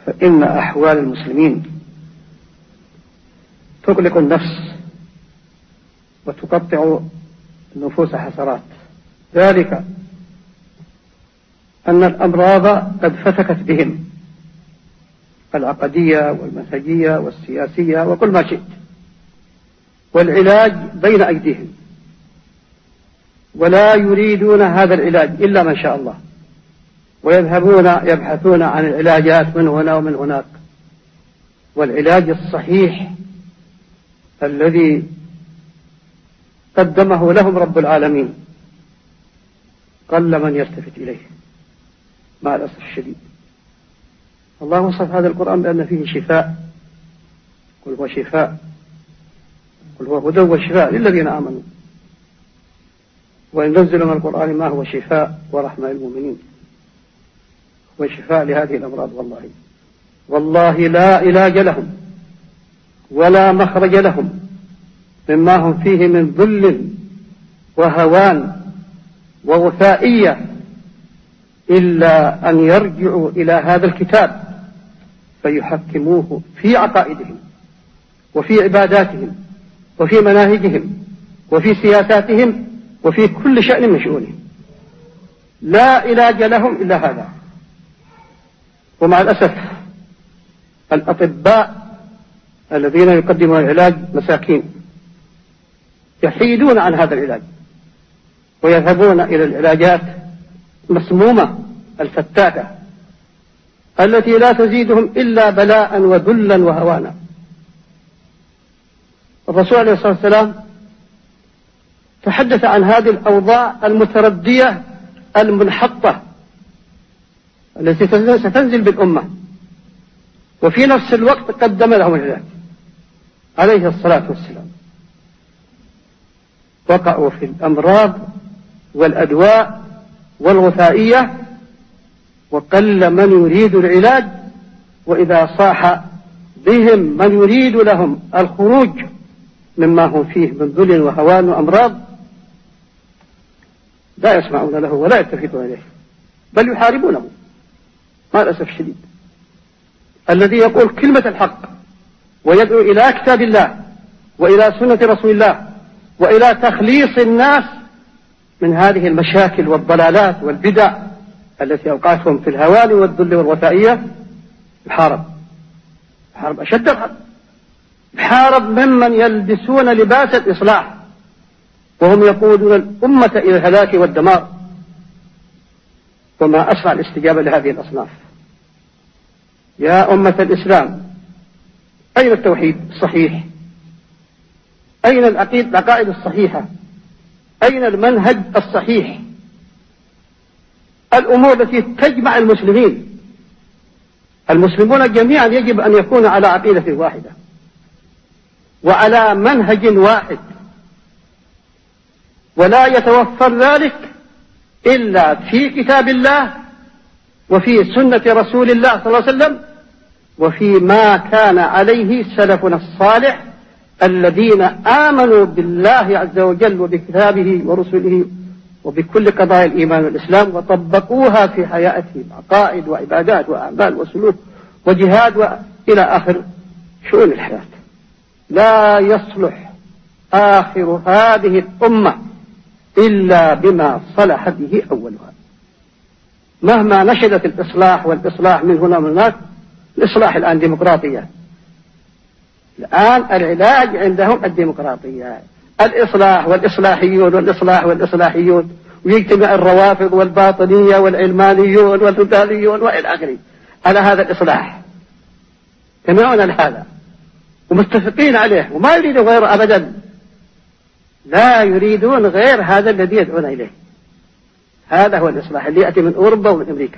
فإن أحوال المسلمين تقلق النفس وتقطع النفوس حسرات، ذلك أن الأمراض قد فتكت بهم، العقدية والمنهجية والسياسية وكل ما شئت، والعلاج بين أيديهم، ولا يريدون هذا العلاج إلا من شاء الله، ويذهبون يبحثون عن العلاجات من هنا ومن هناك. والعلاج الصحيح الذي قدمه لهم رب العالمين قل من يلتفت إليه مع الأسف الشديد. الله وصف هذا القرآن بأن فيه شفاء، قل هو شفاء، قل هو هدى وشفاء للذين آمنوا، وينزل من القرآن ما هو شفاء ورحمة للمؤمنين، هو شفاء لهذه الأمراض. والله لا علاج لهم ولا مخرج لهم مما هم فيه من ذل وهوان ووثائية إلا أن يرجعوا إلى هذا الكتاب فيحكموه في عقائدهم وفي عباداتهم وفي مناهجهم وفي سياساتهم وفي كل شأن من شؤونهم. لا علاج لهم إلا هذا. ومع الأسف الأطباء الذين يقدمون العلاج مساكين يحيدون عن هذا العلاج ويذهبون إلى العلاجات المسمومة الفتاكة التي لا تزيدهم إلا بلاء وذلا وهوانا. الرسول عليه الصلاة والسلام تحدث عن هذه الأوضاع المتردية المنحطة التي ستنزل بالأمة، وفي نفس الوقت قدم لهم العلاج عليه الصلاة والسلام. وقعوا في الأمراض والأدواء والوثائية، وقل من يريد العلاج، وإذا صاح بهم من يريد لهم الخروج مما هم فيه من ذل وهوان وأمراض لا يسمعون له ولا يلتفتون إليه، بل يحاربونه مع الأسف الشديد. الذي يقول كلمة الحق ويدعو إلى كتاب الله وإلى سنة رسول الله وإلى تخليص الناس من هذه المشاكل والضلالات والبدع التي أوقعتهم في الهوان والذل والوثائية، يحارب أشد الحرب، يحارب ممن يلبسون لباس الإصلاح وهم يقودون الأمة إلى الهلاك والدمار. وما أسرع الاستجابة لهذه الأصناف. يا أمة الإسلام، أين التوحيد الصحيح؟ أين العقائد الصحيحة؟ أين المنهج الصحيح؟ الأمور التي تجمع المسلمين. المسلمون جميعا يجب أن يكونوا على عقيدة واحدة وعلى منهج واحد، ولا يتوفر ذلك إلا في كتاب الله وفي سنة رسول الله صلى الله عليه وسلم وفي ما كان عليه سلفنا الصالح الذين آمنوا بالله عز وجل وبكتابه ورسله وبكل قضايا الإيمان والإسلام وطبقوها في حياتهم، عقائد وعبادات وأعمال وسلوك وجهاد وإلى آخر شؤون الحياة. لا يصلح آخر هذه الأمة إلا بما صلح به أولها. مهما نشدت الإصلاح والإصلاح من هنا ومن هناك، الإصلاح الآن ديمقراطية. الآن العلاج عندهم الديمقراطية، الإصلاح والإصلاحيون والإصلاح والإصلاحيون، ويجتمع الروافض والباطنية والعلمانيون والتتاليون وإلى آخره على هذا الإصلاح، يجتمعون على هذا ومتفقين عليه وما يريدون غيره أبدا. لا يريدون غير هذا الذي يدعون إليه. هذا هو الإصلاح اللي يأتي من أوروبا ومن أمريكا.